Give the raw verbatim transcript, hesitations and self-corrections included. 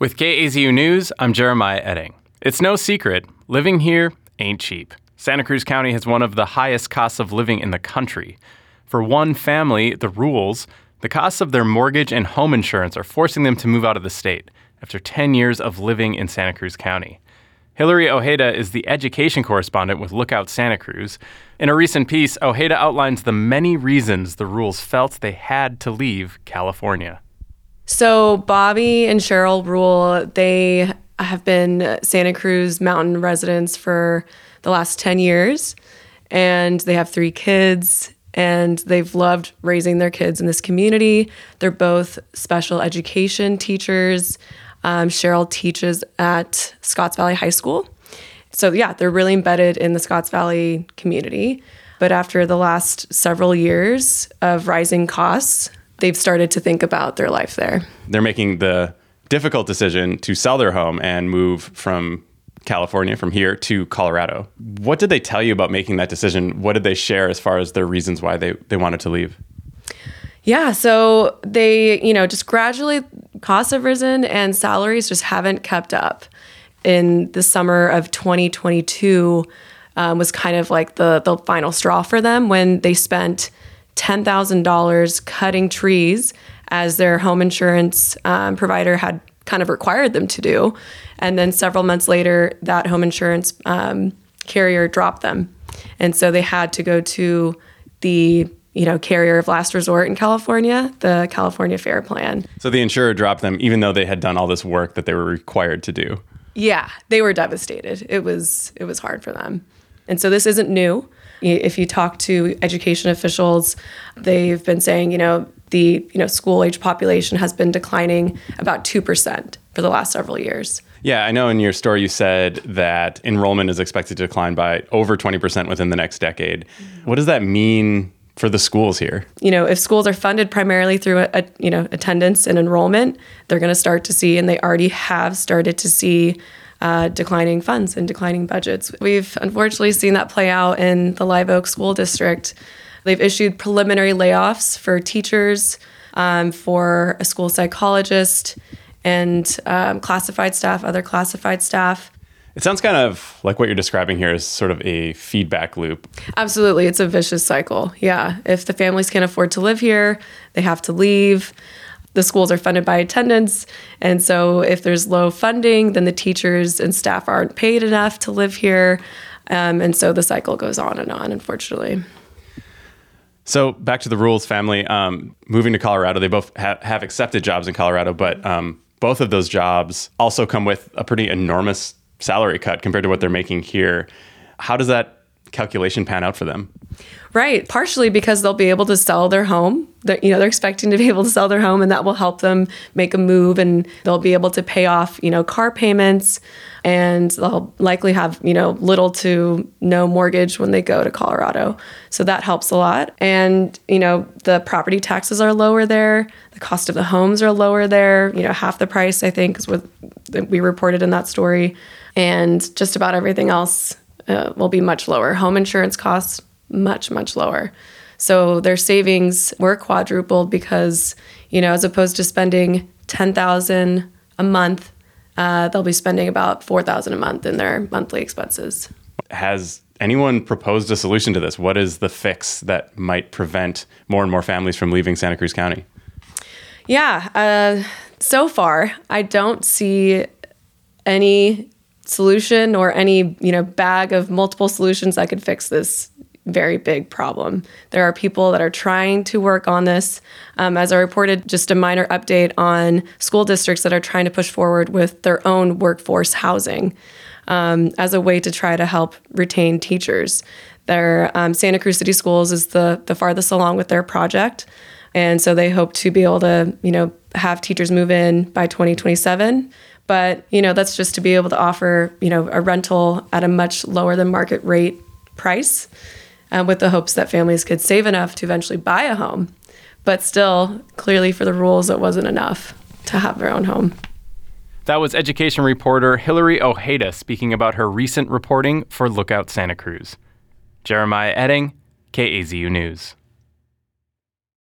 With K A Z U News, I'm Jeremiah Edding. It's no secret, living here ain't cheap. Santa Cruz County has one of the highest costs of living in the country. For one family, the rules, the costs of their mortgage and home insurance are forcing them to move out of the state after ten years of living in Santa Cruz County. Hillary Ojeda is the education correspondent with Lookout Santa Cruz. In a recent piece, Ojeda outlines the many reasons the rules felt they had to leave California. So Bobby and Cheryl Rule, they have been Santa Cruz Mountain residents for the last ten years, and they have three kids, and they've loved raising their kids in this community. They're both special education teachers. Um, Cheryl teaches at Scotts Valley High School. So yeah, they're really embedded in the Scotts Valley community. But after the last several years of rising costs, they've started to think about their life there. They're making the difficult decision to sell their home and move from California, from here, to Colorado. What did they tell you about making that decision? What did they share as far as their reasons why they, they wanted to leave? Yeah, so they, you know, just gradually costs have risen and salaries just haven't kept up. In the summer of twenty twenty-two um, was kind of like the, the final straw for them when they spent ten thousand dollars cutting trees, as their home insurance um, provider had kind of required them to do. And then several months later, that home insurance um, carrier dropped them. And so they had to go to the you know, carrier of last resort in California, the California Fair Plan. So the insurer dropped them even though they had done all this work that they were required to do. Yeah, they were devastated. It was it was hard for them. And so this isn't new. If you talk to education officials, they've been saying, you know, the you know school age population has been declining about two percent for the last several years. Yeah, I know in your story you said that enrollment is expected to decline by over twenty percent within the next decade. Mm-hmm. What does that mean for the schools here? You know, if schools are funded primarily through a, a, you know attendance and enrollment, they're going to start to see, and they already have started to see, uh, declining funds and declining budgets. We've unfortunately seen that play out in the Live Oak School District. They've issued preliminary layoffs for teachers, um, for a school psychologist, and um, classified staff, other classified staff. It sounds kind of like what you're describing here is sort of a feedback loop. Absolutely. It's a vicious cycle. Yeah. If the families can't afford to live here, they have to leave. The schools are funded by attendance. And so if there's low funding, then the teachers and staff aren't paid enough to live here. Um, and so the cycle goes on and on, unfortunately. So back to the Rules family, um, moving to Colorado, they both ha- have accepted jobs in Colorado, but um, both of those jobs also come with a pretty enormous salary cut compared to what they're making here. How does that calculation pan out for them? Right. Partially because they'll be able to sell their home. They're, you know, they're expecting to be able to sell their home, and that will help them make a move, and they'll be able to pay off, you know, car payments, and they'll likely have, you know, little to no mortgage when they go to Colorado. So that helps a lot. And, you know, the property taxes are lower there. The cost of the homes are lower there. You know, half the price, I think, is what we reported in that story. And just about everything else uh, will be much lower. Home insurance costs, much, much lower. So their savings were quadrupled because, you know, as opposed to spending ten thousand dollars a month, uh, they'll be spending about four thousand dollars a month in their monthly expenses. Has anyone proposed a solution to this? What is the fix that might prevent more and more families from leaving Santa Cruz County? Yeah, uh, so far, I don't see any solution or any, you know, bag of multiple solutions that could fix this very big problem. There are people that are trying to work on this. Um, as I reported, just a minor update on school districts that are trying to push forward with their own workforce housing um, as a way to try to help retain teachers. Their um, Santa Cruz City Schools is the the farthest along with their project. And so they hope to be able to, you know, have teachers move in by twenty twenty-seven. But, you know, that's just to be able to offer, you know, a rental at a much lower than market rate price, uh, with the hopes that families could save enough to eventually buy a home. But still, clearly for the Rules, it wasn't enough to have their own home. That was education reporter Hillary Ojeda speaking about her recent reporting for Lookout Santa Cruz. Jeremiah Edding, K A Z U News.